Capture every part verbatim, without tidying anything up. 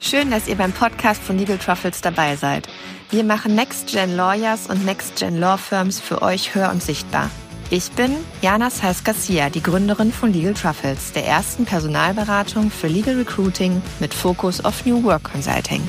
Schön, dass ihr beim Podcast von Legal Truffles dabei seid. Wir machen Next-Gen Lawyers und Next-Gen Law Firms für euch hör- und sichtbar. Ich bin Jana Saiz-Garcia, die Gründerin von Legal Truffles, der ersten Personalberatung für Legal Recruiting mit Fokus auf New Work Consulting.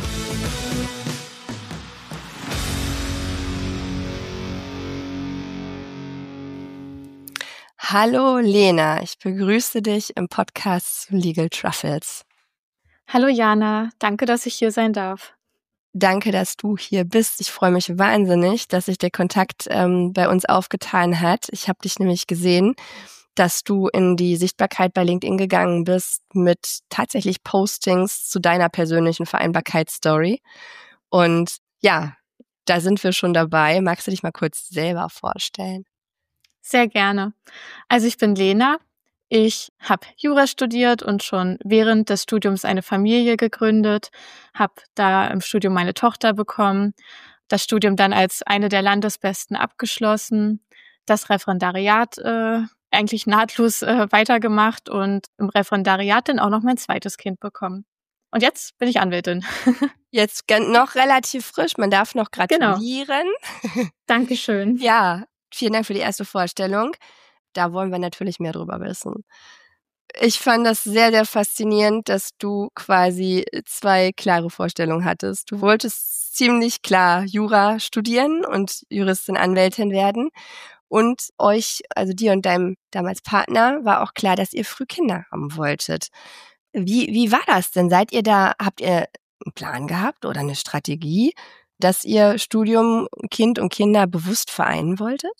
Hallo Lena, ich begrüße dich im Podcast zu Legal Truffles. Hallo Jana, danke, dass ich hier sein darf. Danke, dass du hier bist. Ich freue mich wahnsinnig, dass sich der Kontakt ähm, bei uns aufgetan hat. Ich habe dich nämlich gesehen, dass du in die Sichtbarkeit bei LinkedIn gegangen bist mit tatsächlich Postings zu deiner persönlichen Vereinbarkeitsstory. Und ja, da sind wir schon dabei. Magst du dich mal kurz selber vorstellen? Sehr gerne. Also ich bin Lena. Ich habe Jura studiert und schon während des Studiums eine Familie gegründet, habe da im Studium meine Tochter bekommen, das Studium dann als eine der Landesbesten abgeschlossen, das Referendariat äh, eigentlich nahtlos äh, weitergemacht und im Referendariat dann auch noch mein zweites Kind bekommen. Und jetzt bin ich Anwältin. Jetzt noch relativ frisch, man darf noch gratulieren. Genau. Dankeschön. Ja, vielen Dank für die erste Vorstellung. Da wollen wir natürlich mehr drüber wissen. Ich fand das sehr, sehr faszinierend, dass du quasi zwei klare Vorstellungen hattest. Du wolltest ziemlich klar Jura studieren und Juristin, Anwältin werden. Und euch, also dir und deinem damals Partner, war auch klar, dass ihr früh Kinder haben wolltet. Wie, wie war das denn? Seid ihr da, habt ihr einen Plan gehabt oder eine Strategie, dass ihr Studium, Kind und Kinder bewusst vereinen wolltet?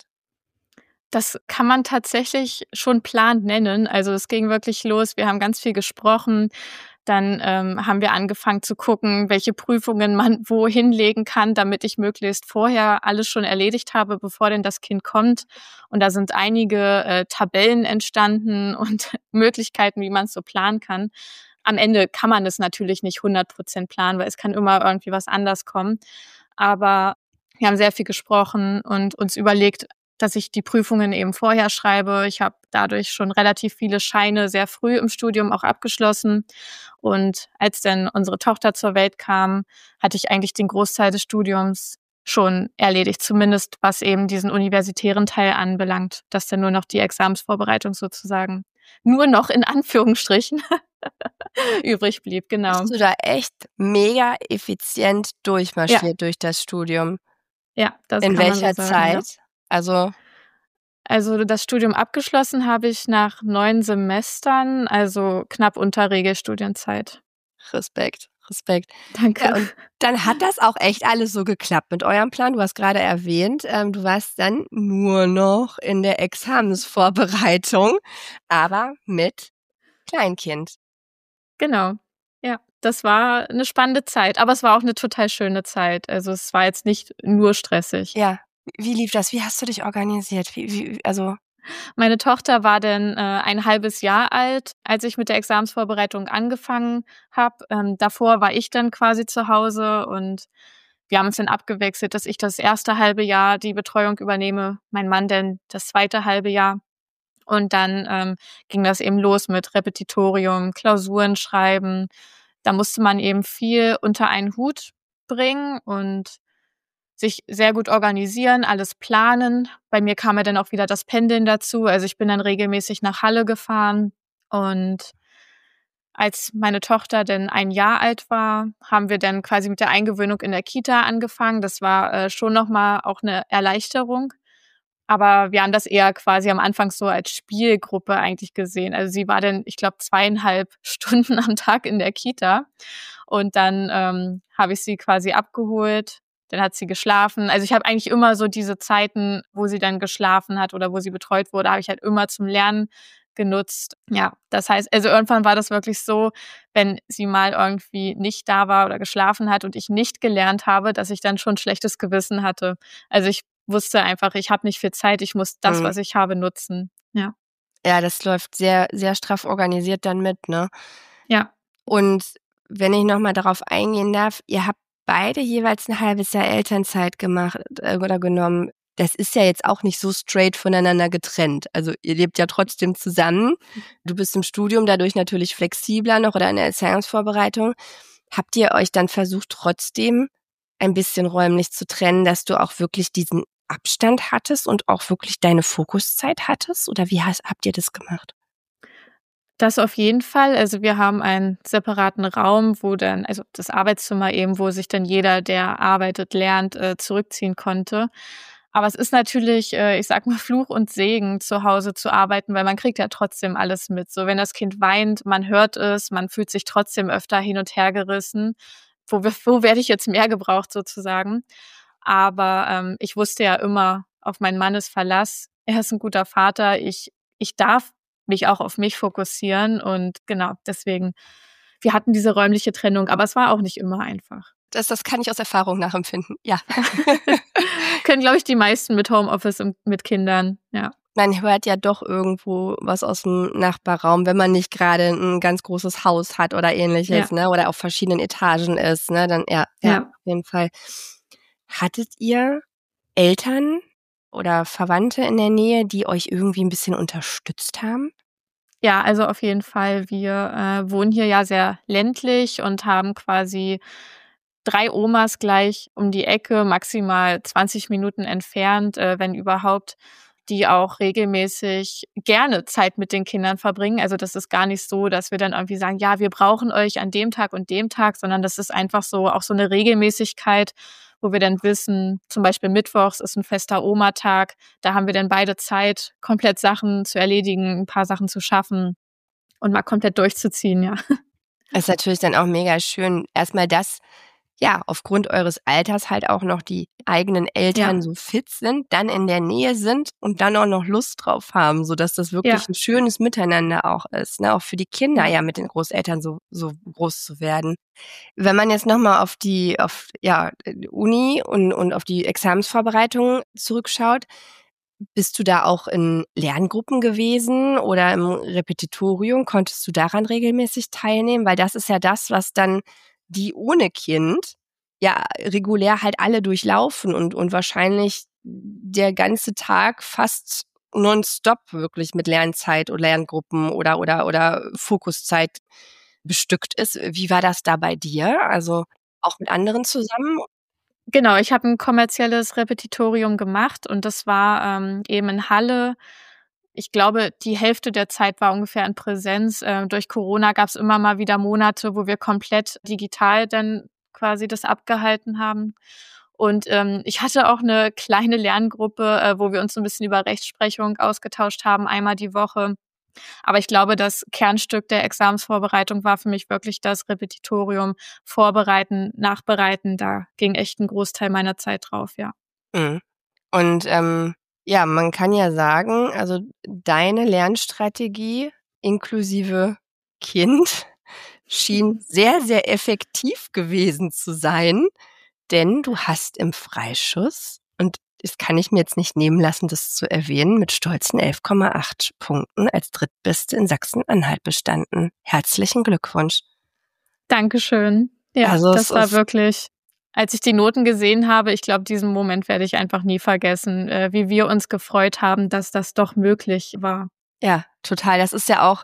Das kann man tatsächlich schon Plan nennen. Also es ging wirklich los. Wir haben ganz viel gesprochen. Dann ähm, haben wir angefangen zu gucken, welche Prüfungen man wo hinlegen kann, damit ich möglichst vorher alles schon erledigt habe, bevor denn das Kind kommt. Und da sind einige äh, Tabellen entstanden und Möglichkeiten, wie man es so planen kann. Am Ende kann man es natürlich nicht hundert Prozent planen, weil es kann immer irgendwie was anders kommen. Aber wir haben sehr viel gesprochen und uns überlegt, dass ich die Prüfungen eben vorher schreibe. Ich habe dadurch schon relativ viele Scheine sehr früh im Studium auch abgeschlossen. Und als dann unsere Tochter zur Welt kam, hatte ich eigentlich den Großteil des Studiums schon erledigt, zumindest was eben diesen universitären Teil anbelangt, dass dann nur noch die Examensvorbereitung sozusagen nur noch in Anführungsstrichen übrig blieb, genau. Bist du da echt mega effizient durchmarschiert ja. durch das Studium? Ja, das in kann welcher man so sagen, Zeit? Ja. Also Also das Studium abgeschlossen habe ich nach neun Semestern, also knapp unter Regelstudienzeit. Respekt, Respekt. Danke. Ja, und dann hat das auch echt alles so geklappt mit eurem Plan. Du hast gerade erwähnt, ähm, du warst dann nur noch in der Examensvorbereitung, aber mit Kleinkind. Genau, ja. Das war eine spannende Zeit, aber es war auch eine total schöne Zeit. Also es war jetzt nicht nur stressig. Ja. Wie lief das? Wie hast du dich organisiert? Wie, wie, also Meine Tochter war dann äh, ein halbes Jahr alt, als ich mit der Examensvorbereitung angefangen habe. Ähm, davor war ich dann quasi zu Hause und wir haben uns dann abgewechselt, dass ich das erste halbe Jahr die Betreuung übernehme, mein Mann dann das zweite halbe Jahr. Und dann ähm, ging das eben los mit Repetitorium, Klausuren schreiben. Da musste man eben viel unter einen Hut bringen und sich sehr gut organisieren, alles planen. Bei mir kam ja dann auch wieder das Pendeln dazu. Also ich bin dann regelmäßig nach Halle gefahren. Und als meine Tochter dann ein Jahr alt war, haben wir dann quasi mit der Eingewöhnung in der Kita angefangen. Das war äh, schon nochmal auch eine Erleichterung. Aber wir haben das eher quasi am Anfang so als Spielgruppe eigentlich gesehen. Also sie war dann, ich glaube, zweieinhalb Stunden am Tag in der Kita. Und dann ähm, habe ich sie quasi abgeholt. Dann hat sie geschlafen. Also ich habe eigentlich immer so diese Zeiten, wo sie dann geschlafen hat oder wo sie betreut wurde, habe ich halt immer zum Lernen genutzt. Ja, das heißt, also irgendwann war das wirklich so, wenn sie mal irgendwie nicht da war oder geschlafen hat und ich nicht gelernt habe, dass ich dann schon schlechtes Gewissen hatte. Also ich wusste einfach, ich habe nicht viel Zeit, ich muss das, mhm. was ich habe, nutzen. Ja. Ja, das läuft sehr, sehr straff organisiert dann mit, ne? Ja. Und wenn ich nochmal darauf eingehen darf, ihr habt beide jeweils ein halbes Jahr Elternzeit gemacht äh, oder genommen. Das ist ja jetzt auch nicht so straight voneinander getrennt. Also ihr lebt ja trotzdem zusammen. Du bist im Studium dadurch natürlich flexibler noch oder in der Erziehungsvorbereitung. Habt ihr euch dann versucht, trotzdem ein bisschen räumlich zu trennen, dass du auch wirklich diesen Abstand hattest und auch wirklich deine Fokuszeit hattest? Oder wie hast, habt ihr das gemacht? Das auf jeden Fall. Also wir haben einen separaten Raum, wo dann, also das Arbeitszimmer eben, wo sich dann jeder, der arbeitet, lernt, äh, zurückziehen konnte. Aber es ist natürlich, äh, ich sag mal, Fluch und Segen, zu Hause zu arbeiten, weil man kriegt ja trotzdem alles mit. So, wenn das Kind weint, man hört es, man fühlt sich trotzdem öfter hin und her gerissen. Wo, wo werde ich jetzt mehr gebraucht sozusagen? Aber ähm, ich wusste ja immer, auf meinen Mann ist Verlass. Er ist ein guter Vater. Ich, ich darf mich auch auf mich fokussieren und genau, deswegen, wir hatten diese räumliche Trennung, aber es war auch nicht immer einfach. Das, das kann ich aus Erfahrung nachempfinden, ja. Können, glaube ich, die meisten mit Homeoffice und mit Kindern, ja. Man hört ja doch irgendwo was aus dem Nachbarraum, wenn man nicht gerade ein ganz großes Haus hat oder ähnliches, ja. ne, oder auf verschiedenen Etagen ist, ne, dann ja, ja, ja, auf jeden Fall. Hattet ihr Eltern oder Verwandte in der Nähe, die euch irgendwie ein bisschen unterstützt haben? Ja, also auf jeden Fall. Wir äh, wohnen hier ja sehr ländlich und haben quasi drei Omas gleich um die Ecke, maximal zwanzig Minuten entfernt, äh, wenn überhaupt, die auch regelmäßig gerne Zeit mit den Kindern verbringen. Also das ist gar nicht so, dass wir dann irgendwie sagen, ja, wir brauchen euch an dem Tag und dem Tag, sondern das ist einfach so auch so eine Regelmäßigkeit, wo wir dann wissen, zum Beispiel mittwochs ist ein fester Oma-Tag, da haben wir dann beide Zeit, komplett Sachen zu erledigen, ein paar Sachen zu schaffen und mal komplett durchzuziehen, ja. Das ist natürlich dann auch mega schön, erstmal das, ja, aufgrund eures Alters halt auch noch die eigenen Eltern ja. so fit sind, dann in der Nähe sind und dann auch noch Lust drauf haben, sodass das wirklich ja. ein schönes Miteinander auch ist, ne? Auch für die Kinder ja, ja mit den Großeltern so so groß zu werden. Wenn man jetzt nochmal auf die auf ja Uni und und auf die Examensvorbereitung zurückschaut, bist du da auch in Lerngruppen gewesen oder im Repetitorium? Konntest du daran regelmäßig teilnehmen? Weil das ist ja das, was dann die ohne Kind ja regulär halt alle durchlaufen und, und wahrscheinlich der ganze Tag fast nonstop wirklich mit Lernzeit oder Lerngruppen oder, oder, oder Fokuszeit bestückt ist. Wie war das da bei dir? Also auch mit anderen zusammen? Genau, ich habe ein kommerzielles Repetitorium gemacht und das war ähm, eben in Halle. Ich glaube, die Hälfte der Zeit war ungefähr in Präsenz. Äh, durch Corona gab es immer mal wieder Monate, wo wir komplett digital dann quasi das abgehalten haben. Und ähm, ich hatte auch eine kleine Lerngruppe, äh, wo wir uns so ein bisschen über Rechtsprechung ausgetauscht haben, einmal die Woche. Aber ich glaube, das Kernstück der Examensvorbereitung war für mich wirklich das Repetitorium, Vorbereiten, Nachbereiten. Da ging echt ein Großteil meiner Zeit drauf, ja. Mhm. Und ähm, ja, man kann ja sagen, also deine Lernstrategie inklusive Kind schien sehr, sehr effektiv gewesen zu sein, denn du hast im Freischuss, und das kann ich mir jetzt nicht nehmen lassen, das zu erwähnen, mit stolzen elf Komma acht Punkten als Drittbeste in Sachsen-Anhalt bestanden. Herzlichen Glückwunsch. Dankeschön. Ja, also das war wirklich, als ich die Noten gesehen habe, ich glaube, diesen Moment werde ich einfach nie vergessen, äh, wie wir uns gefreut haben, dass das doch möglich war. Ja, total. Das ist ja auch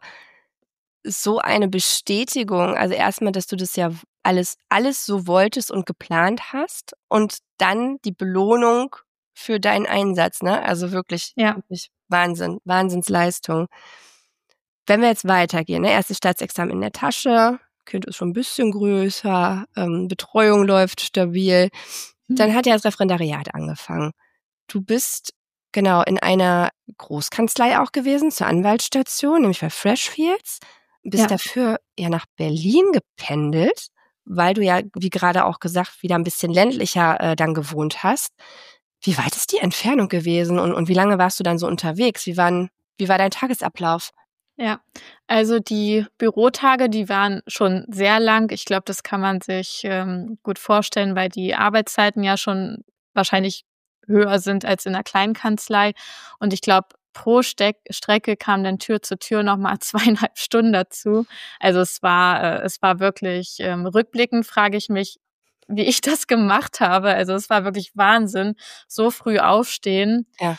so eine Bestätigung. Also erstmal, dass du das ja alles, alles so wolltest und geplant hast und dann die Belohnung für deinen Einsatz, ne? Also wirklich, ja. wirklich Wahnsinn, Wahnsinnsleistung. Wenn wir jetzt weitergehen, ne? Erstes Staatsexamen in der Tasche, Kind ist schon ein bisschen größer, ähm, Betreuung läuft stabil. Dann hat ja das Referendariat angefangen. Du bist genau in einer Großkanzlei auch gewesen, zur Anwaltsstation, nämlich bei Freshfields. Bist ja. dafür ja nach Berlin gependelt, weil du ja, wie gerade auch gesagt, wieder ein bisschen ländlicher äh, dann gewohnt hast. Wie weit ist die Entfernung gewesen und, und wie lange warst du dann so unterwegs? Wie, waren, wie war dein Tagesablauf? Ja, also die Bürotage, die waren schon sehr lang. Ich glaube, das kann man sich ähm, gut vorstellen, weil die Arbeitszeiten ja schon wahrscheinlich höher sind als in einer Kleinkanzlei. Und ich glaube, pro Steck Strecke kam dann Tür zu Tür nochmal zweieinhalb Stunden dazu. Also es war, äh, es war wirklich, ähm, rückblickend frage ich mich, wie ich das gemacht habe. Also es war wirklich Wahnsinn, so früh aufstehen. Ja.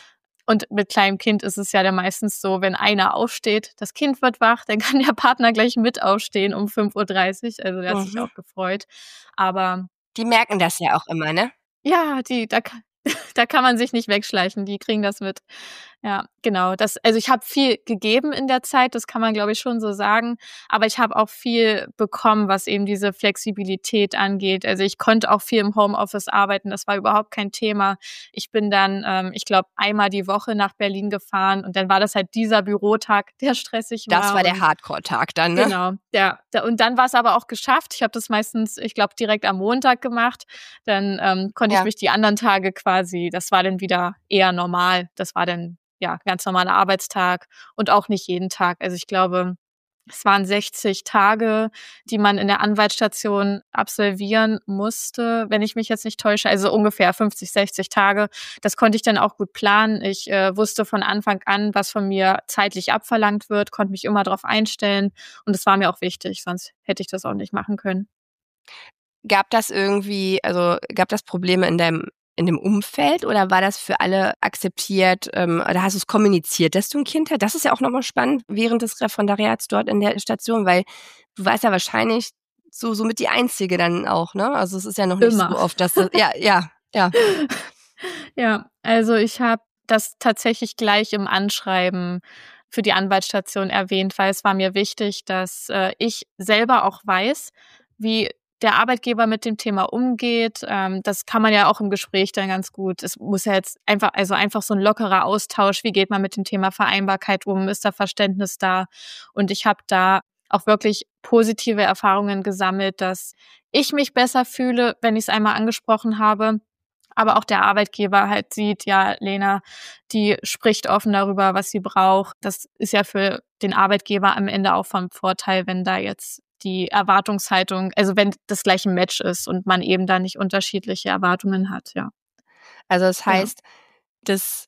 Und mit kleinem Kind ist es ja dann meistens so, wenn einer aufsteht, das Kind wird wach, dann kann der Partner gleich mit aufstehen um fünf Uhr dreißig. Also der hat sich Mhm. auch gefreut. Aber Die merken das ja auch immer, ne? ja, die da ka da kann man sich nicht wegschleichen, die kriegen das mit. Ja, genau. Das also, ich habe viel gegeben in der Zeit, das kann man, glaube ich, schon so sagen. Aber ich habe auch viel bekommen, was eben diese Flexibilität angeht. Also, ich konnte auch viel im Homeoffice arbeiten, das war überhaupt kein Thema. Ich bin dann, ähm, ich glaube, einmal die Woche nach Berlin gefahren und dann war das halt dieser Bürotag, der stressig Das war war der und Hardcore-Tag dann, ne? genau, ja. Da und dann war's aber auch geschafft. Ich habe das meistens, ich glaube, direkt am Montag gemacht. Dann, ähm, konnte ich Ja. mich die anderen Tage quasi das war dann wieder eher normal. Das war dann, ja, ganz normaler Arbeitstag und auch nicht jeden Tag. Also, ich glaube, es waren sechzig Tage, die man in der Anwaltsstation absolvieren musste, wenn ich mich jetzt nicht täusche. Also, ungefähr fünfzig, sechzig Tage. Das konnte ich dann auch gut planen. Ich, äh, wusste von Anfang an, was von mir zeitlich abverlangt wird, konnte mich immer drauf einstellen und das war mir auch wichtig, sonst hätte ich das auch nicht machen können. Gab das irgendwie also, gab das Probleme in deinem in dem Umfeld oder war das für alle akzeptiert, ähm, oder hast du's kommuniziert, dass du 'n Kind hast? Das ist ja auch noch mal spannend während des Referendariats dort in der Station, weil du warst ja wahrscheinlich so somit die Einzige dann auch, ne? Also, es ist ja noch nicht Immer. so oft, dass das ja, ja, ja. Ja, also, ich habe das tatsächlich gleich im Anschreiben für die Anwaltsstation erwähnt, weil es war mir wichtig, dass, äh, ich selber auch weiß, wie der Arbeitgeber mit dem Thema umgeht. Ähm, das kann man ja auch im Gespräch dann ganz gut es muss ja jetzt einfach also, einfach so 'n lockerer Austausch. Wie geht man mit dem Thema Vereinbarkeit um? Ist da Verständnis da? Und ich habe da auch wirklich positive Erfahrungen gesammelt, dass ich mich besser fühle, wenn ich's einmal angesprochen habe, aber auch der Arbeitgeber halt sieht: „Ja, Lena, die spricht offen darüber, was sie braucht.“ Das ist ja für den Arbeitgeber am Ende auch von Vorteil, wenn da jetzt die Erwartungshaltung also, wenn das gleich 'n Match ist und man eben da nicht unterschiedliche Erwartungen hat, ja. Also, das Genau. heißt, das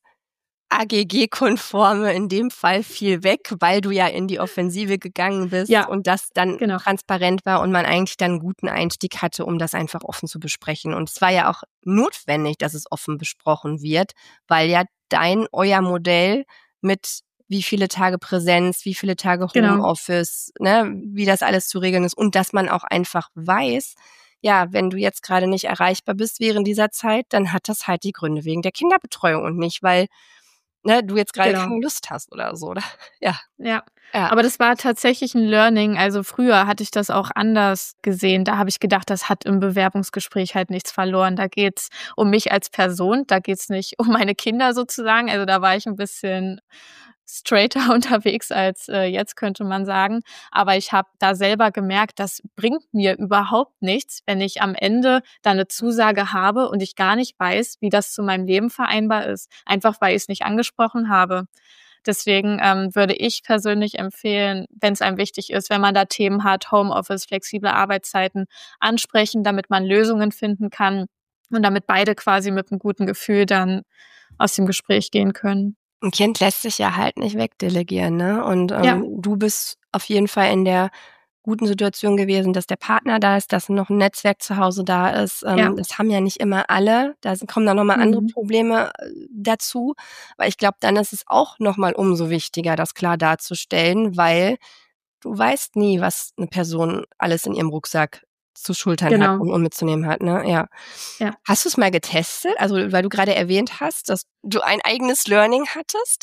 AGG-konforme in dem Fall fiel weg, weil du ja in die Offensive gegangen bist Ja, und das dann genau. transparent war und man eigentlich dann 'n guten Einstieg hatte, um das einfach offen zu besprechen. Und es war ja auch notwendig, dass es offen besprochen wird, weil ja dein euer Modell mit wie viele Tage Präsenz, wie viele Tage Genau. Homeoffice, ne, wie das alles zu regeln ist und dass man auch einfach weiß, ja, wenn du jetzt grade nicht erreichbar bist während dieser Zeit, dann hat das halt die Gründe wegen der Kinderbetreuung und nicht, weil, ne, du jetzt grade Genau. keine Lust hast oder so, oder? Ja. Ja, Ja. aber das war tatsächlich 'n Learning. Also, früher hatte ich das auch anders gesehen. Da habe ich gedacht, das hat im Bewerbungsgespräch halt nichts verloren. Da geht's um mich als Person, da geht's nicht um meine Kinder sozusagen. Also, da war ich 'n bisschen straighter unterwegs als, äh, jetzt, könnte man sagen. Aber ich habe da selber gemerkt, das bringt mir überhaupt nichts, wenn ich am Ende da 'ne Zusage habe und ich gar nicht weiß, wie das zu meinem Leben vereinbar ist, einfach weil ich's nicht angesprochen habe. Deswegen, ähm, würde ich persönlich empfehlen, wenn's einem wichtig ist, wenn man da Themen hat, Homeoffice, flexible Arbeitszeiten, ansprechen, damit man Lösungen finden kann und damit beide quasi mit 'nem guten Gefühl dann aus dem Gespräch gehen können. 'N Kind lässt sich ja halt nicht wegdelegieren, ne? Und, Ja. ähm, du bist auf jeden Fall in der guten Situation gewesen, dass der Partner da ist, dass noch 'n Netzwerk zu Hause da ist. Ja. Ähm, das haben ja nicht immer alle. Da s kommen dann noch mal andere Mhm. Probleme, äh, dazu. Weil ich glaube, dann ist es auch noch mal umso wichtiger, das klar darzustellen, weil du weißt nie, was 'ne Person alles in ihrem Rucksack zu schultern hat Genau. und und mitzunehmen hat, ne? Ja. Ja. Hast du's mal getestet? Also, weil du grade erwähnt hast, dass du ein eigenes Learning hattest?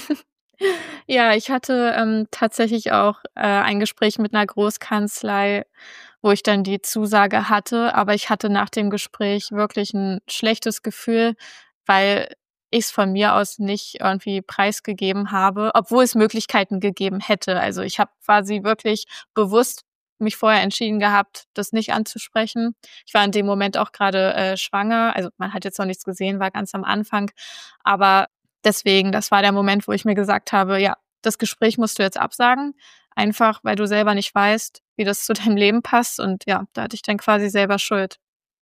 Ja, ich hatte, ähm, tatsächlich auch, äh, ein Gespräch mit 'ner Großkanzlei, wo ich dann die Zusage hatte, aber ich hatte nach dem Gespräch wirklich 'n schlechtes Gefühl, weil ich's von mir aus nicht irgendwie preisgegeben habe, obwohl es Möglichkeiten gegeben hätte. Also, ich habe quasi wirklich bewusst mich vorher entschieden gehabt, das nicht anzusprechen. Ich war in dem Moment auch grade, äh, schwanger. Also, man hat jetzt noch nichts gesehen, war ganz am Anfang. Aber deswegen, das war der Moment, wo ich mir gesagt habe: „Ja, das Gespräch musst du jetzt absagen, einfach weil du selber nicht weißt, wie das zu deinem Leben passt.“ Und ja, da hatte ich dann quasi selber Schuld.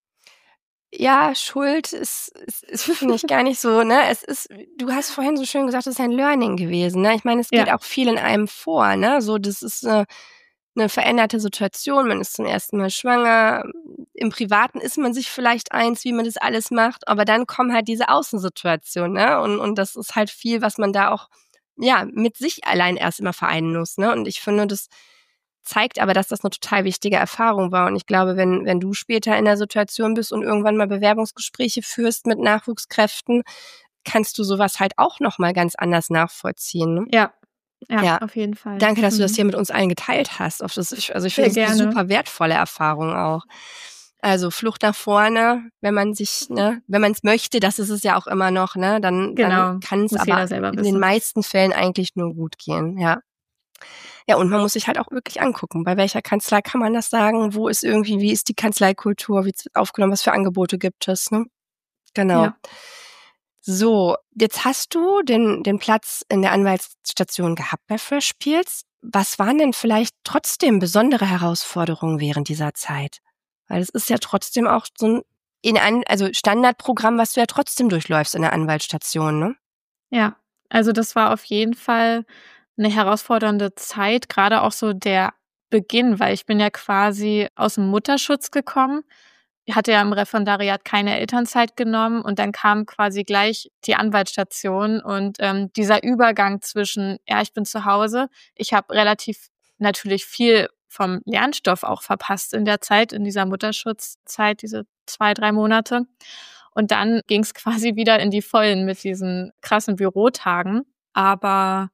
Ja, Schuld ist ist ist finde ich gar nicht so, ne? Es ist du hast vorhin so schön gesagt, das ist ein Learning gewesen, ne? Ich meine, es geht Ja. auch viel in einem vor, ne? So, das ist, äh eine veränderte Situation, man ist zum ersten Mal schwanger, im Privaten ist man sich vielleicht eins, wie man das alles macht, aber dann kommen halt diese Außensituationen, ne? Und, und das ist halt viel, was man da auch, ja, mit sich allein erst immer vereinen muss, ne? Und ich finde, das zeigt aber, dass das eine total wichtige Erfahrung war. Und ich glaube, wenn, wenn du später in der Situation bist und irgendwann mal Bewerbungsgespräche führst mit Nachwuchskräften, kannst du sowas halt auch nochmal ganz anders nachvollziehen, ne? Ja. Ja, Ja. auf jeden Fall. Danke, dass mhm. du das hier mit uns allen geteilt hast. Auf das, ich, also ich Sehr finde das eine gerne. super wertvolle Erfahrung auch. Also Flucht nach vorne, wenn man sich, ne, wenn man es möchte, das ist es ja auch immer noch, ne, dann, Genau. dann kann es Muss aber jeder selber in wissen. den meisten Fällen eigentlich nur gut gehen, ja. Ja, und man muss sich halt auch wirklich angucken, bei welcher Kanzlei kann man das sagen, wo ist irgendwie, wie ist die Kanzleikultur, wie wird aufgenommen, was für Angebote gibt es, ne? Genau. Ja. So, jetzt hast du den, den Platz in der Anwaltsstation gehabt bei Fresh Peels. Was waren denn vielleicht trotzdem besondere Herausforderungen während dieser Zeit? Weil es ist ja trotzdem auch so ein in ein, also Standardprogramm, was du ja trotzdem durchläufst in der Anwaltsstation, ne? Ja, also das war auf jeden Fall eine herausfordernde Zeit, gerade auch so der Beginn, weil ich bin ja quasi aus dem Mutterschutz gekommen. Ich hatte ja im Referendariat keine Elternzeit genommen und dann kam quasi gleich die Anwaltsstation und, ähm, dieser Übergang zwischen, ja, ich bin zu Hause, ich habe relativ natürlich viel vom Lernstoff auch verpasst in der Zeit, in dieser Mutterschutzzeit, diese zwei, drei Monate. Und dann ging's quasi wieder in die Vollen mit diesen krassen Bürotagen. Aber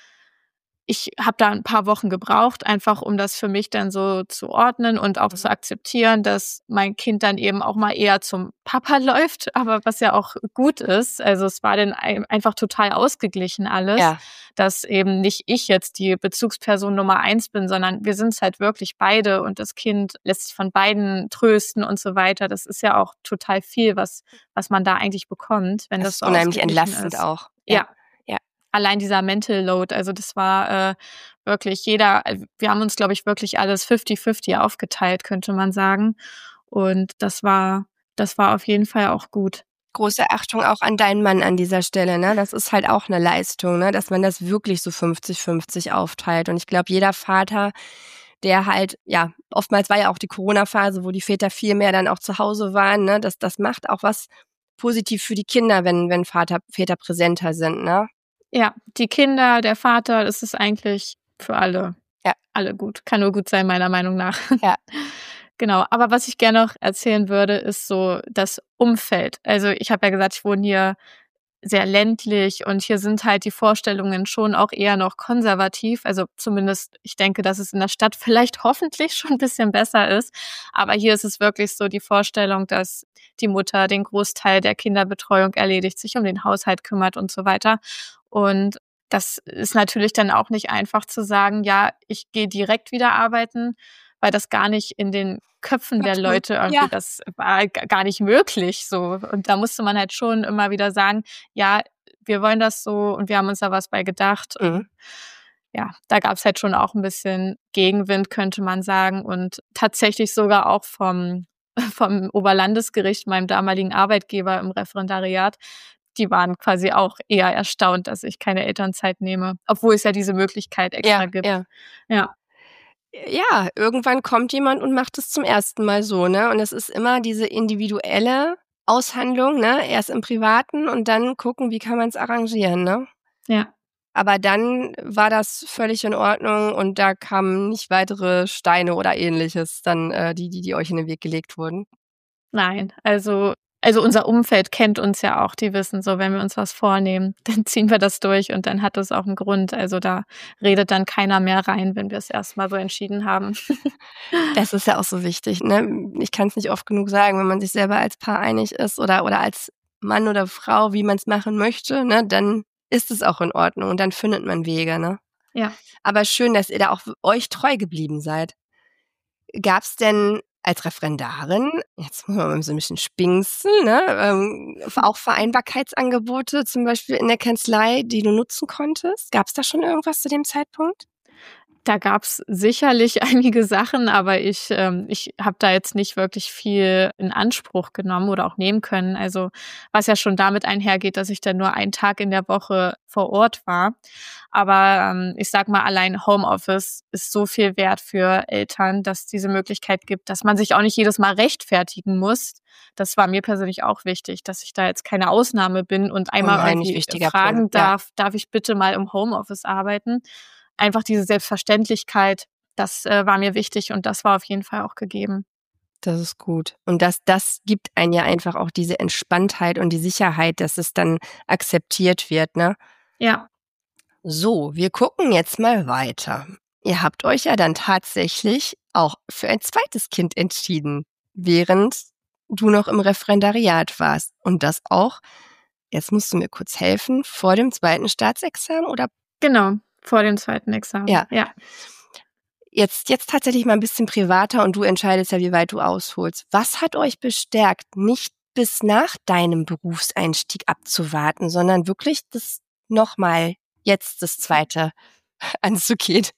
ich habe da ein paar Wochen gebraucht, einfach um das für mich dann so zu ordnen und auch zu akzeptieren, dass mein Kind dann eben auch mal eher zum Papa läuft, aber was ja auch gut ist. Also, es war dann ei einfach total ausgeglichen alles, Ja. dass eben nicht ich jetzt die Bezugsperson Nummer eins bin, sondern wir sind's halt wirklich beide und das Kind lässt sich von beiden trösten und so weiter. Das ist ja auch total viel, was was man da eigentlich bekommt, wenn Das das ist so unheimlich ausgeglichen entlastend ist. auch. Ja. Ja. Allein dieser Mental Load, also das war äh, wirklich jeder, wir haben uns, glaube ich, wirklich alles fifty fifty aufgeteilt, könnte man sagen. Und das war, das war auf jeden Fall auch gut. Große Achtung auch an deinen Mann an dieser Stelle, ne? Das ist halt auch eine Leistung, ne? Dass man das wirklich so fünfzig fünfzig aufteilt. Und ich glaube, jeder Vater, der halt, ja, oftmals war ja auch die Corona-Phase, wo die Väter viel mehr dann auch zu Hause waren, ne? Das, das macht auch was positiv für die Kinder, wenn, wenn Vater, Väter präsenter sind, ne? Ja, die Kinder, der Vater, das ist eigentlich für alle, Ja. alle gut. Kann nur gut sein, meiner Meinung nach. Ja. Genau, aber was ich gerne noch erzählen würde, ist so das Umfeld. Also ich habe ja gesagt, ich wohne hier sehr ländlich und hier sind halt die Vorstellungen schon auch eher noch konservativ. Also zumindest, ich denke, dass es in der Stadt vielleicht hoffentlich schon ein bisschen besser ist. Aber hier ist es wirklich so die Vorstellung, dass die Mutter den Großteil der Kinderbetreuung erledigt, sich um den Haushalt kümmert und so weiter. Und das ist natürlich dann auch nicht einfach zu sagen, ja, ich gehe direkt wieder arbeiten, weil das gar nicht in den Köpfen der Leute irgendwie, Ja. das war g- gar nicht möglich so. Und da musste man halt schon immer wieder sagen, ja, wir wollen das so und wir haben uns da was bei gedacht. Mhm. Und ja, da gab es halt schon auch ein bisschen Gegenwind, könnte man sagen. Und tatsächlich sogar auch vom, vom Oberlandesgericht, meinem damaligen Arbeitgeber im Referendariat, die waren quasi auch eher erstaunt, dass ich keine Elternzeit nehme, obwohl es ja diese Möglichkeit extra Ja, gibt. ja. Ja. Ja, irgendwann kommt jemand und macht es zum ersten Mal so, ne? Und es ist immer diese individuelle Aushandlung, ne? Erst im Privaten und dann gucken, wie kann man es arrangieren, ne? Ja. Aber dann war das völlig in Ordnung und da kamen nicht weitere Steine oder Ähnliches dann, äh, die, die, die euch in den Weg gelegt wurden. Nein, also also unser Umfeld kennt uns ja auch, die wissen so, wenn wir uns was vornehmen, dann ziehen wir das durch und dann hat das auch einen Grund. Also da redet dann keiner mehr rein, wenn wir es erst mal so entschieden haben. Das ist ja auch so wichtig, ne? Ich kann es nicht oft genug sagen, wenn man sich selber als Paar einig ist oder, oder als Mann oder Frau, wie man es machen möchte, ne? Dann ist es auch in Ordnung und dann findet man Wege, ne? Ja. Aber schön, dass ihr da auch euch treu geblieben seid. Gab's denn als Referendarin, jetzt muss man mal so ein bisschen spinksen, ne, ähm, auch Vereinbarkeitsangebote zum Beispiel in der Kanzlei, die du nutzen konntest? Gab's da schon irgendwas zu dem Zeitpunkt? Da gab's sicherlich einige Sachen, aber ich ähm, ich habe da jetzt nicht wirklich viel in Anspruch genommen oder auch nehmen können. Also, was ja schon damit einhergeht, dass ich dann nur einen Tag in der Woche vor Ort war. Aber, ähm, ich sage mal, allein Homeoffice ist so viel wert für Eltern, dass diese Möglichkeit gibt, dass man sich auch nicht jedes Mal rechtfertigen muss. Das war mir persönlich auch wichtig, dass ich da jetzt keine Ausnahme bin und einmal Unheimlich irgendwie wichtiger fragen Punkt, ja. darf: „Darf ich bitte mal im Homeoffice arbeiten?“ Einfach diese Selbstverständlichkeit, das, äh, war mir wichtig und das war auf jeden Fall auch gegeben. Das ist gut. Und das das gibt einem ja einfach auch diese Entspanntheit und die Sicherheit, dass es dann akzeptiert wird, ne? Ja. So, wir gucken jetzt mal weiter. Ihr habt euch ja dann tatsächlich auch für ein zweites Kind entschieden, während du noch im Referendariat warst. Und das auch, jetzt musst du mir kurz helfen, vor dem zweiten Staatsexamen oder? Genau, vor dem zweiten Examen, Ja. ja. Jetzt jetzt tatsächlich mal ein bisschen privater und du entscheidest ja, wie weit du ausholst. Was hat euch bestärkt, nicht bis nach deinem Berufseinstieg abzuwarten, sondern wirklich das noch mal jetzt das zweite anzugehen?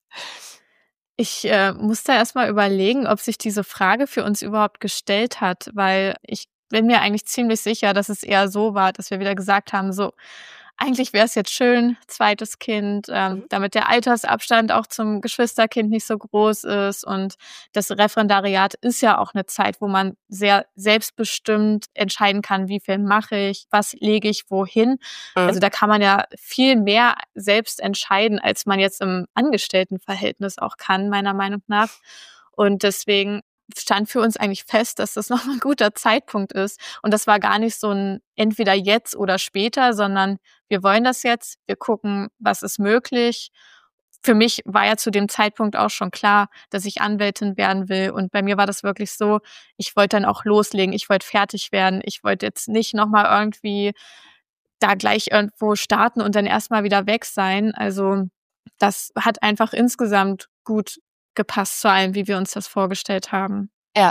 Ich, äh, muss da erst mal überlegen, ob sich diese Frage für uns überhaupt gestellt hat, weil ich bin mir eigentlich ziemlich sicher, dass es eher so war, dass wir wieder gesagt haben: „So, eigentlich wäre es jetzt schön, zweites Kind, ähm, Mhm. damit der Altersabstand auch zum Geschwisterkind nicht so groß ist.“ Und das Referendariat ist ja auch 'ne Zeit, wo man sehr selbstbestimmt entscheiden kann: „Wie viel mache ich? Was lege ich wohin?“ Mhm. Also, da kann man ja viel mehr selbst entscheiden, als man jetzt im Angestelltenverhältnis auch kann, meiner Meinung nach. Und deswegen stand für uns eigentlich fest, dass das noch 'n guter Zeitpunkt ist. Und das war gar nicht so 'n entweder jetzt oder später, sondern wir wollen das jetzt, wir gucken, was ist möglich. Für mich war ja zu dem Zeitpunkt auch schon klar, dass ich Anwältin werden will. Und bei mir war das wirklich so, ich wollte dann auch loslegen, ich wollte fertig werden. Ich wollte jetzt nicht noch mal irgendwie da gleich irgendwo starten und dann erst mal wieder weg sein. Also, das hat einfach insgesamt gut gepasst zu allem, wie wir uns das vorgestellt haben. Ja.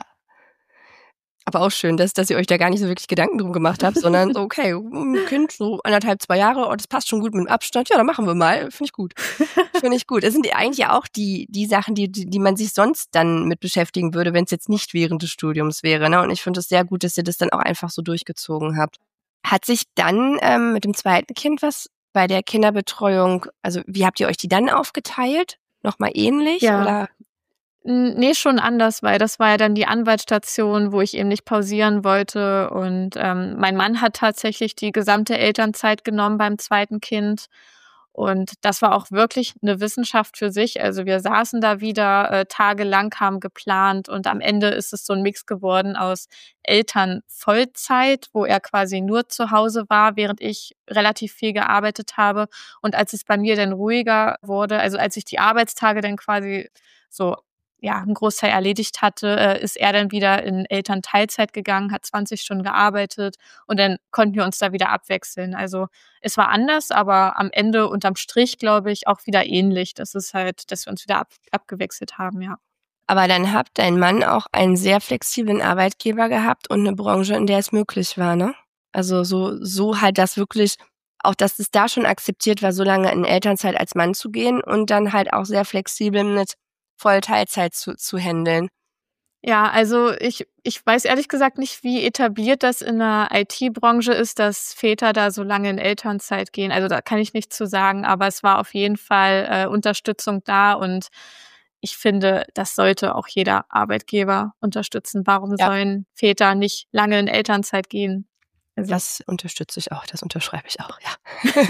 Aber auch schön, dass dass ihr euch da gar nicht so wirklich Gedanken drum gemacht habt, sondern so: „Okay, hm, Kind so anderthalb, zwei Jahre, oh, das passt schon gut mit dem Abstand. Ja, dann machen wir mal.“ Finde ich gut. Finde ich gut. Das sind ja eigentlich ja auch die die Sachen, die die die man sich sonst dann mit beschäftigen würde, wenn's jetzt nicht während des Studiums wäre, ne? Und ich finde es sehr gut, dass ihr das dann auch einfach so durchgezogen habt. Hat sich dann, ähm, mit dem zweiten Kind was bei der Kinderbetreuung, also, wie habt ihr euch die dann aufgeteilt? Noch mal ähnlich Ja. oder? Hm, ne, schon anders, weil das war ja dann die Anwaltsstation, wo ich eben nicht pausieren wollte. Und, ähm, mein Mann hat tatsächlich die gesamte Elternzeit genommen beim zweiten Kind. Und das war auch wirklich 'ne Wissenschaft für sich. Also, wir saßen da wieder, äh, tagelang, haben geplant und am Ende ist es so 'n Mix geworden aus Elternvollzeit, wo er quasi nur zu Hause war, während ich relativ viel gearbeitet habe. Und als es bei mir dann ruhiger wurde, also, als ich die Arbeitstage dann quasi so, ja, 'n Großteil erledigt hatte, äh, ist er dann wieder in Elternteilzeit gegangen, hat zwanzig Stunden gearbeitet und dann konnten wir uns da wieder abwechseln. Also, es war anders, aber am Ende unterm Strich, glaube ich, auch wieder ähnlich. Das ist halt, dass wir uns wieder ab abgewechselt haben, ja. Aber dann hat dein Mann auch einen sehr flexiblen Arbeitgeber gehabt und 'ne Branche, in der es möglich war, ne? Also, so so halt, dass wirklich auch dass es da schon akzeptiert war, so lange in Elternzeit als Mann zu gehen und dann halt auch sehr flexibel mit Voll-Teilzeit zu zu händeln. Ja, also ich ich weiß ehrlich gesagt nicht, wie etabliert das in der I T-Branche ist, dass Väter da so lange in Elternzeit gehen. Also, da kann ich nichts zu sagen, aber es war auf jeden Fall, äh, Unterstützung da und ich finde, das sollte auch jeder Arbeitgeber unterstützen. Warum Ja. sollen Väter nicht lange in Elternzeit gehen? Also Das unterstütze ich auch, das unterschreibe ich auch, ja.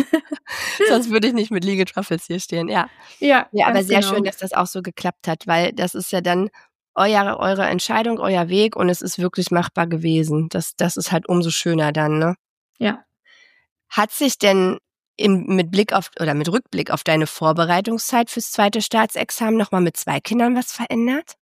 Sonst würde ich nicht mit Legal Truffles hier stehen, ja. Ja, Ja, aber ganz sehr genau. schön, dass das auch so geklappt hat, weil das ist ja dann euer eure Entscheidung, euer Weg und es ist wirklich machbar gewesen. Das das ist halt umso schöner dann, ne? Ja. Hat sich denn im mit Blick auf oder mit Rückblick auf deine Vorbereitungszeit fürs zweite Staatsexamen noch mal mit zwei Kindern was verändert?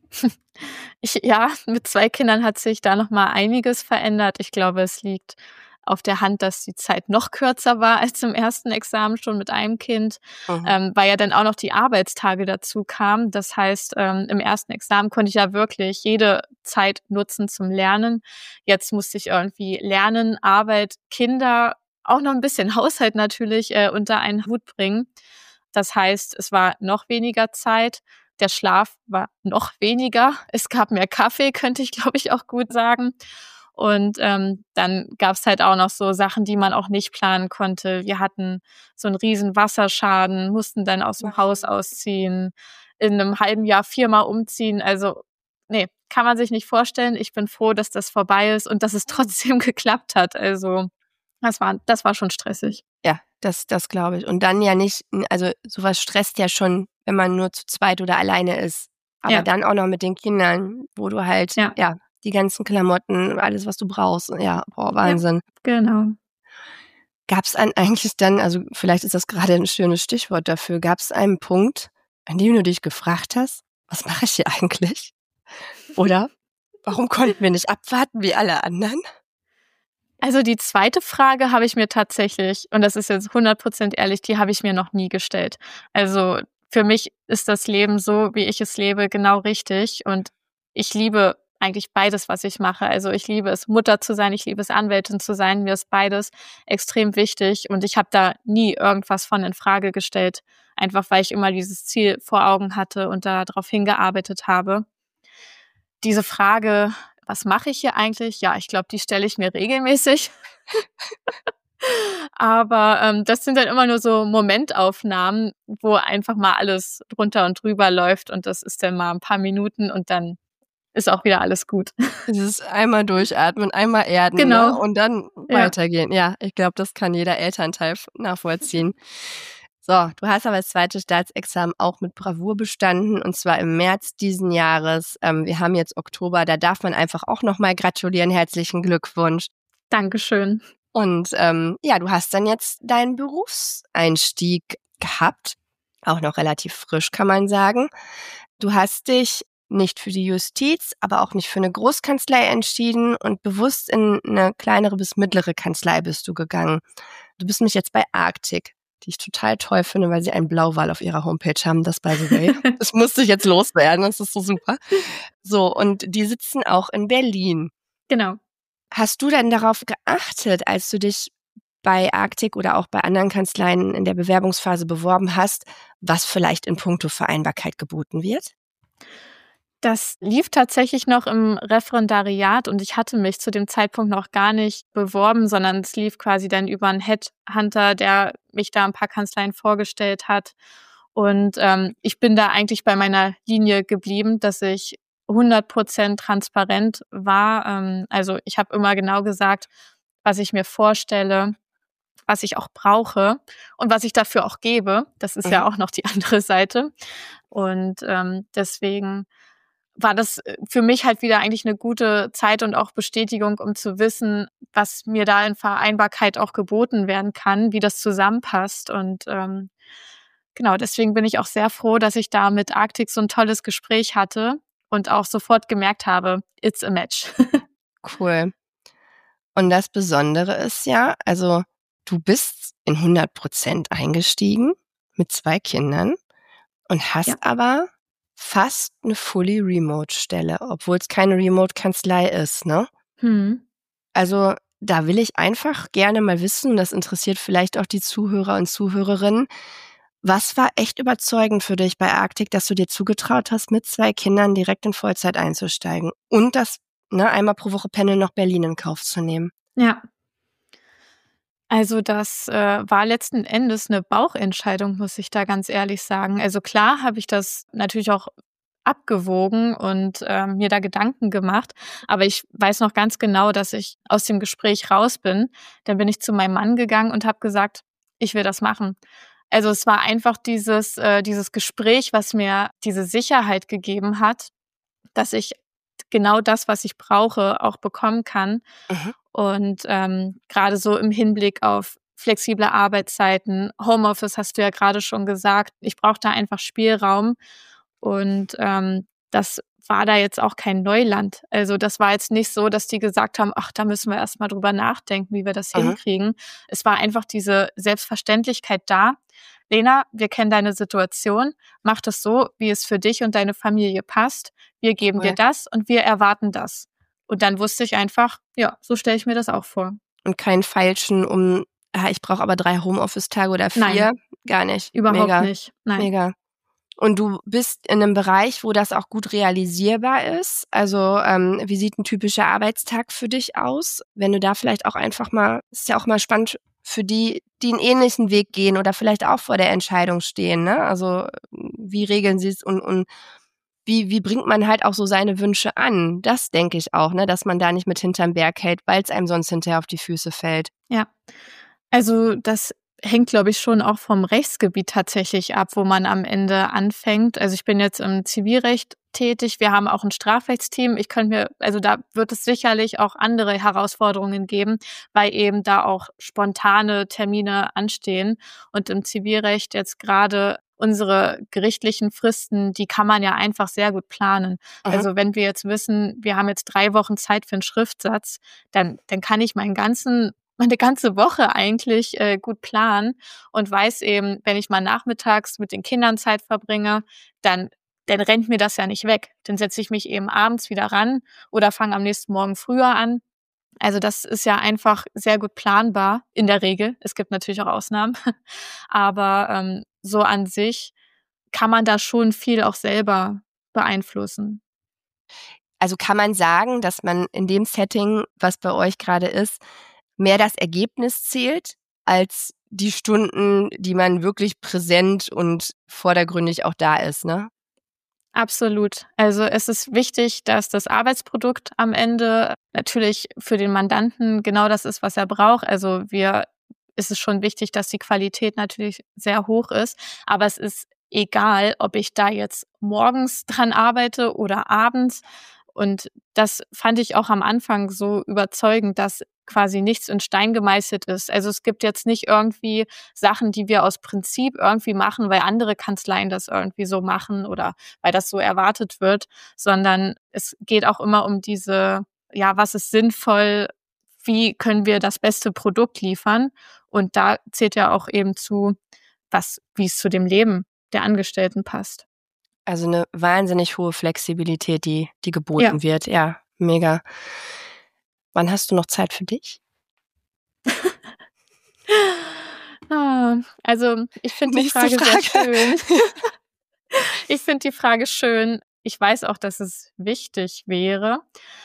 Ich ja, mit zwei Kindern hat sich da noch mal einiges verändert. Ich glaube, es liegt auf der Hand, dass die Zeit noch kürzer war als im ersten Examen schon mit einem Kind, Mhm. ähm, weil ja dann auch noch die Arbeitstage dazu kamen. Das heißt, ähm, im ersten Examen konnte ich ja wirklich jede Zeit nutzen zum Lernen. Jetzt musste ich irgendwie Lernen, Arbeit, Kinder, auch noch 'n bisschen Haushalt natürlich, äh, unter einen Hut bringen. Das heißt, es war noch weniger Zeit. Der Schlaf war noch weniger. Es gab mehr Kaffee, könnte ich, glaube ich, auch gut sagen. Und ähm, dann gab es halt auch noch so Sachen, die man auch nicht planen konnte. Wir hatten so einen riesen Wasserschaden, mussten dann aus dem Haus ausziehen, in einem halben Jahr viermal umziehen. Also nee, kann man sich nicht vorstellen. Ich bin froh, dass das vorbei ist und dass es trotzdem geklappt hat. Also das war, das war schon stressig. Ja, das, das glaube ich. Und dann ja nicht, also sowas stresst ja schon, wenn man nur zu zweit oder alleine ist. Aber Ja. dann auch noch mit den Kindern, wo du halt, ja, Ja. die ganzen Klamotten, alles, was du brauchst. Ja, boah, Wahnsinn. Genau. Gab es eigentlich dann, also vielleicht ist das gerade ein schönes Stichwort dafür, gab es einen Punkt, an dem du dich gefragt hast, was mache ich hier eigentlich? Oder warum konnten wir nicht abwarten wie alle anderen? Also die zweite Frage habe ich mir tatsächlich, und das ist jetzt hundert Prozent ehrlich, die habe ich mir noch nie gestellt. Also für mich ist das Leben so, wie ich es lebe, genau richtig. Und ich liebe eigentlich beides, was ich mache. Also ich liebe es, Mutter zu sein, ich liebe es, Anwältin zu sein. Mir ist beides extrem wichtig. Und ich habe da nie irgendwas von in Frage gestellt, einfach weil ich immer dieses Ziel vor Augen hatte und darauf hingearbeitet habe. Diese Frage, was mache ich hier eigentlich? Ja, ich glaube, die stelle ich mir regelmäßig. Aber ähm, das sind dann immer nur so Momentaufnahmen, wo einfach mal alles drunter und drüber läuft und das ist dann mal ein paar Minuten und dann ist auch wieder alles gut. Es ist einmal durchatmen, einmal erden, Genau. Ne? Und dann Ja. weitergehen. Ja, ich glaube, das kann jeder Elternteil nachvollziehen. So, du hast aber das zweite Staatsexamen auch mit Bravour bestanden und zwar im März diesen Jahres. Ähm, wir haben jetzt Oktober, da darf man einfach auch nochmal gratulieren. Herzlichen Glückwunsch. Dankeschön. Und ähm, ja, du hast dann jetzt deinen Berufseinstieg gehabt, auch noch relativ frisch, kann man sagen. Du hast dich nicht für die Justiz, aber auch nicht für eine Großkanzlei entschieden und bewusst in eine kleinere bis mittlere Kanzlei bist du gegangen. Du bist nämlich jetzt bei Arctic, die ich total toll finde, weil sie einen Blauwal auf ihrer Homepage haben, das by the way. Das musste ich jetzt loswerden, das ist so super. So, und die sitzen auch in Berlin. Genau. Hast du denn darauf geachtet, als du dich bei Arctic oder auch bei anderen Kanzleien in der Bewerbungsphase beworben hast, was vielleicht in puncto Vereinbarkeit geboten wird? Das lief tatsächlich noch im Referendariat und ich hatte mich zu dem Zeitpunkt noch gar nicht beworben, sondern es lief quasi dann über einen Headhunter, der mich da ein paar Kanzleien vorgestellt hat. Und ähm, ich bin da eigentlich bei meiner Linie geblieben, dass ich hundert Prozent transparent war. Ähm, also ich habe immer genau gesagt, was ich mir vorstelle, was ich auch brauche und was ich dafür auch gebe. Das ist Mhm. ja auch noch die andere Seite. Und ähm, deswegen war das für mich halt wieder eigentlich eine gute Zeit und auch Bestätigung, um zu wissen, was mir da in Vereinbarkeit auch geboten werden kann, wie das zusammenpasst. Und ähm, genau, deswegen bin ich auch sehr froh, dass ich da mit Arctic so ein tolles Gespräch hatte und auch sofort gemerkt habe, it's a match. Cool. Und das Besondere ist ja, also du bist in hundert Prozent eingestiegen mit zwei Kindern und hast Ja. aber fast eine fully remote Stelle, obwohl es keine Remote-Kanzlei ist, ne? Hm. Also da will ich einfach gerne mal wissen, das interessiert vielleicht auch die Zuhörer und Zuhörerinnen, was war echt überzeugend für dich bei Arctic, dass du dir zugetraut hast, mit zwei Kindern direkt in Vollzeit einzusteigen und das ne, einmal pro Woche Pendeln nach Berlin in Kauf zu nehmen? Ja. Also das äh, war letzten Endes eine Bauchentscheidung, muss ich da ganz ehrlich sagen. Also klar habe ich das natürlich auch abgewogen und ähm, mir da Gedanken gemacht, aber ich weiß noch ganz genau, dass ich aus dem Gespräch raus bin. Dann bin ich zu meinem Mann gegangen und habe gesagt, ich will das machen. Also es war einfach dieses äh, dieses Gespräch, was mir diese Sicherheit gegeben hat, dass ich genau das, was ich brauche, auch bekommen kann. Mhm. Und ähm, gerade so im Hinblick auf flexible Arbeitszeiten, Homeoffice hast du ja gerade schon gesagt, ich brauche da einfach Spielraum. Und ähm, das war da jetzt auch kein Neuland. Also das war jetzt nicht so, dass die gesagt haben, ach, da müssen wir erst mal drüber nachdenken, wie wir das Mhm. hinkriegen. Es war einfach diese Selbstverständlichkeit da. Lena, wir kennen deine Situation, mach das so, wie es für dich und deine Familie passt. Wir geben Cool. dir das und wir erwarten das. Und dann wusste ich einfach, ja, so stelle ich mir das auch vor. Und kein Feilschen um ah, ich brauche aber drei Homeoffice-Tage oder vier. Nein. Gar nicht. Überhaupt Mega. nicht. Nein. Mega. Und du bist in einem Bereich, wo das auch gut realisierbar ist. Also ähm, wie sieht ein typischer Arbeitstag für dich aus? Wenn du da vielleicht auch einfach mal, ist ja auch mal spannend für die, die einen ähnlichen Weg gehen oder vielleicht auch vor der Entscheidung stehen, ne? Also wie regeln sie es und, und wie, wie bringt man halt auch so seine Wünsche an? Das denke ich auch, ne, dass man da nicht mit hinterm Berg hält, weil es einem sonst hinterher auf die Füße fällt. Ja, also das hängt, glaube ich, schon auch vom Rechtsgebiet tatsächlich ab, wo man am Ende anfängt. Also ich bin jetzt im Zivilrecht tätig. Wir haben auch ein Strafrechtsteam. Ich könnte mir, also da wird es sicherlich auch andere Herausforderungen geben, weil eben da auch spontane Termine anstehen. Und im Zivilrecht jetzt gerade unsere gerichtlichen Fristen, die kann man ja einfach sehr gut planen. Mhm. Also wenn wir jetzt wissen, wir haben jetzt drei Wochen Zeit für einen Schriftsatz, dann, dann kann ich meinen ganzen meine ganze Woche eigentlich äh, gut planen und weiß eben, wenn ich mal nachmittags mit den Kindern Zeit verbringe, dann dann rennt mir das ja nicht weg. Dann setze ich mich eben abends wieder ran oder fange am nächsten Morgen früher an. Also das ist ja einfach sehr gut planbar in der Regel. Es gibt natürlich auch Ausnahmen, aber ähm, so an sich kann man da schon viel auch selber beeinflussen. Also kann man sagen, dass man in dem Setting, was bei euch gerade ist, mehr das Ergebnis zählt, als die Stunden, die man wirklich präsent und vordergründig auch da ist, ne? Absolut. Also es ist wichtig, dass das Arbeitsprodukt am Ende natürlich für den Mandanten genau das ist, was er braucht. Also wir, es ist schon wichtig, dass die Qualität natürlich sehr hoch ist, aber es ist egal, ob ich da jetzt morgens dran arbeite oder abends. Und das fand ich auch am Anfang so überzeugend, dass quasi nichts in Stein gemeißelt ist. Also es gibt jetzt nicht irgendwie Sachen, die wir aus Prinzip irgendwie machen, weil andere Kanzleien das irgendwie so machen oder weil das so erwartet wird, sondern es geht auch immer um diese, ja, was ist sinnvoll, wie können wir das beste Produkt liefern? Und da zählt ja auch eben zu, was, wie es zu dem Leben der Angestellten passt. Also eine wahnsinnig hohe Flexibilität, die, die geboten Ja. wird. Ja, mega. Wann hast du noch Zeit für dich? Ah, also ich finde die Frage, Frage sehr schön. Ich finde die Frage schön. Ich weiß auch, dass es wichtig wäre,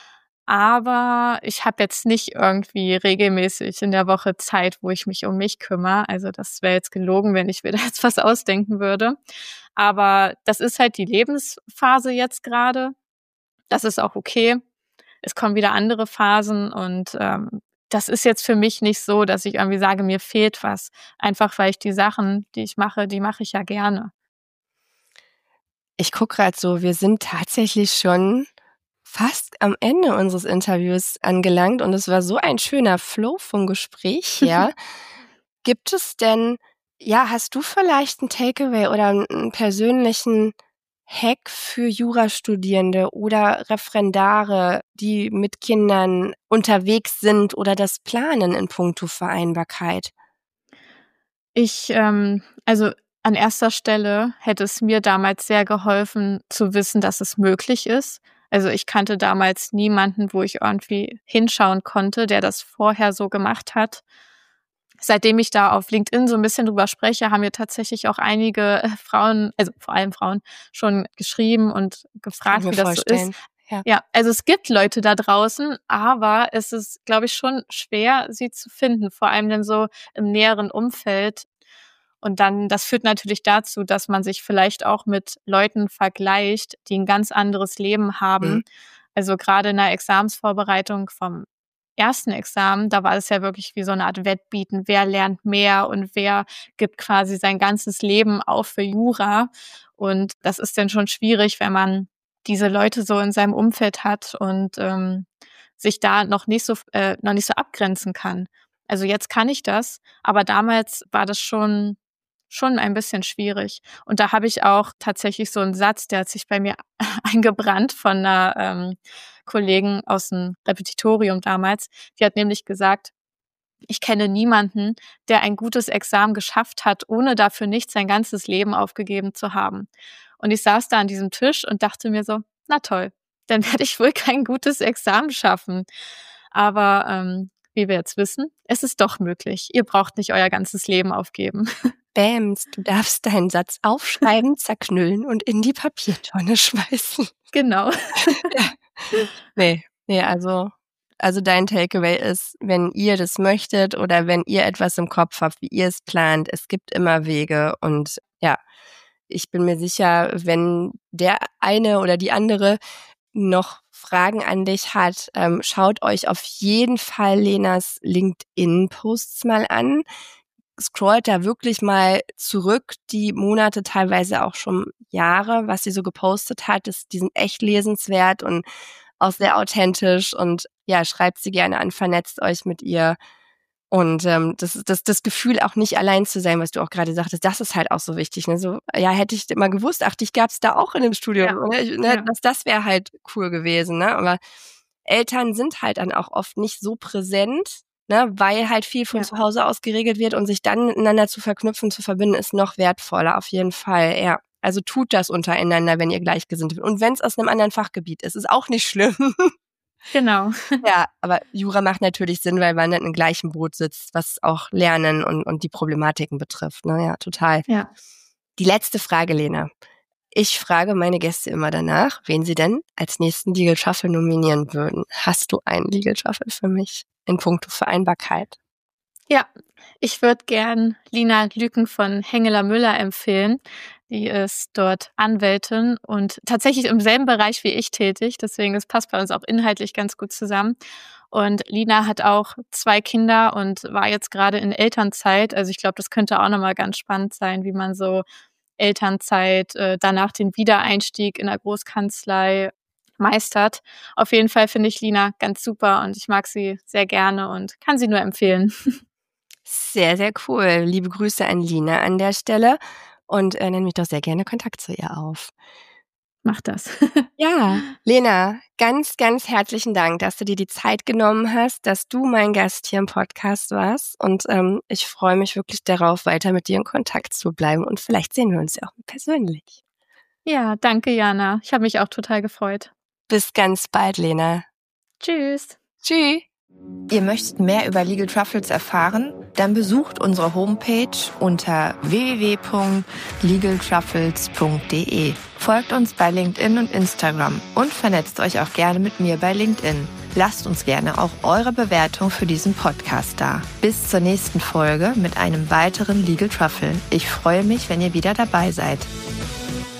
aber ich habe jetzt nicht irgendwie regelmäßig in der Woche Zeit, wo ich mich um mich kümmere. Also das wäre jetzt gelogen, wenn ich mir da jetzt was ausdenken würde. Aber das ist halt die Lebensphase jetzt gerade. Das ist auch okay. Es kommen wieder andere Phasen und ähm, das ist jetzt für mich nicht so, dass ich irgendwie sage, mir fehlt was. Einfach weil ich die Sachen, die ich mache, die mache ich ja gerne. Ich gucke gerade so, wir sind tatsächlich schon fast am Ende unseres Interviews angelangt und es war so ein schöner Flow vom Gespräch her. Gibt es denn, ja, hast du vielleicht einen Takeaway oder einen persönlichen Hack für Jurastudierende oder Referendare, die mit Kindern unterwegs sind oder das planen in puncto Vereinbarkeit? Ich, ähm, also an erster Stelle hätte es mir damals sehr geholfen, zu wissen, dass es möglich ist. Also ich kannte damals niemanden, wo ich irgendwie hinschauen konnte, der das vorher so gemacht hat. Seitdem ich da auf LinkedIn so ein bisschen drüber spreche, haben mir tatsächlich auch einige äh, Frauen, also vor allem Frauen, schon geschrieben und gefragt, wie das so ist. Ja. Ja, also es gibt Leute da draußen, aber es ist, glaube ich, schon schwer, sie zu finden, vor allem dann so im näheren Umfeld. Und dann, das führt natürlich dazu, dass man sich vielleicht auch mit Leuten vergleicht, die ein ganz anderes Leben haben. Mhm. Also gerade in der Examensvorbereitung vom ersten Examen, da war es ja wirklich wie so eine Art Wettbieten. Wer lernt mehr und wer gibt quasi sein ganzes Leben auf für Jura? Und das ist dann schon schwierig, wenn man diese Leute so in seinem Umfeld hat und ähm, sich da noch nicht so äh, noch nicht so abgrenzen kann. Also jetzt kann ich das, aber damals war das schon schon ein bisschen schwierig. Und da habe ich auch tatsächlich so einen Satz, der hat sich bei mir eingebrannt von einer ähm, Kollegin aus dem Repetitorium damals. Die hat nämlich gesagt: Ich kenne niemanden, der ein gutes Examen geschafft hat, ohne dafür nicht sein ganzes Leben aufgegeben zu haben. Und ich saß da an diesem Tisch und dachte mir so: Na toll, dann werde ich wohl kein gutes Examen schaffen. Aber ähm, wie wir jetzt wissen, es ist doch möglich. Ihr braucht nicht euer ganzes Leben aufgeben. Bams, du darfst deinen Satz aufschreiben, zerknüllen und in die Papiertonne schmeißen. Genau. Ja. Nee, nee, also, also dein Takeaway ist, wenn ihr das möchtet oder wenn ihr etwas im Kopf habt, wie ihr es plant, es gibt immer Wege. Und ja, ich bin mir sicher, wenn der eine oder die andere noch Fragen an dich hat, ähm, schaut euch auf jeden Fall Lenas LinkedIn-Posts mal an. Scrollt da wirklich mal zurück, die Monate, teilweise auch schon Jahre, was sie so gepostet hat. Das, die sind echt lesenswert und auch sehr authentisch. Und ja, schreibt sie gerne an, vernetzt euch mit ihr. Und ähm, das, das, das Gefühl, auch nicht allein zu sein, was du auch gerade sagtest, das ist halt auch so wichtig. Ne? So, ja, hätte ich immer gewusst, ach, dich gab's da auch in dem Studium. Ja. Ne? Ne? Ja. Das, das wäre halt cool gewesen. Ne? Aber Eltern sind halt dann auch oft nicht so präsent, ne? Weil halt viel von Ja. zu Hause aus geregelt wird und sich dann miteinander zu verknüpfen, zu verbinden, ist noch wertvoller, auf jeden Fall. Ja. Also tut das untereinander, wenn ihr gleichgesinnt seid. Und wenn es aus einem anderen Fachgebiet ist, ist auch nicht schlimm. Genau. Ja, aber Jura macht natürlich Sinn, weil man dann im gleichen Boot sitzt, was auch Lernen und, und die Problematiken betrifft. Ne? Ja, total. Ja. Die letzte Frage, Lena. Ich frage meine Gäste immer danach, wen sie denn als nächsten Legal Shuffle nominieren würden. Hast du einen Legal Shuffle für mich in puncto Vereinbarkeit? Ja, ich würde gern Lina Lüken von Hengeler-Müller empfehlen. Die ist dort Anwältin und tatsächlich im selben Bereich wie ich tätig. Deswegen, es passt bei uns auch inhaltlich ganz gut zusammen. Und Lina hat auch zwei Kinder und war jetzt gerade in Elternzeit. Also ich glaube, das könnte auch nochmal ganz spannend sein, wie man so Elternzeit, äh, danach den Wiedereinstieg in der Großkanzlei meistert. Auf jeden Fall finde ich Lina ganz super und ich mag sie sehr gerne und kann sie nur empfehlen. Sehr, sehr cool. Liebe Grüße an Lina an der Stelle und äh, nehme mich doch sehr gerne Kontakt zu ihr auf. Mach das. Ja, Lena, ganz, ganz herzlichen Dank, dass du dir die Zeit genommen hast, dass du mein Gast hier im Podcast warst. Und ähm, ich freue mich wirklich darauf, weiter mit dir in Kontakt zu bleiben. Und vielleicht sehen wir uns ja auch persönlich. Ja, danke, Jana. Ich habe mich auch total gefreut. Bis ganz bald, Lena. Tschüss. Tschüss. Ihr möchtet mehr über Legal Truffles erfahren? Dann besucht unsere Homepage unter w w w punkt legal truffles punkt d e. Folgt uns bei LinkedIn und Instagram und vernetzt euch auch gerne mit mir bei LinkedIn. Lasst uns gerne auch eure Bewertung für diesen Podcast da. Bis zur nächsten Folge mit einem weiteren Legal Truffle. Ich freue mich, wenn ihr wieder dabei seid.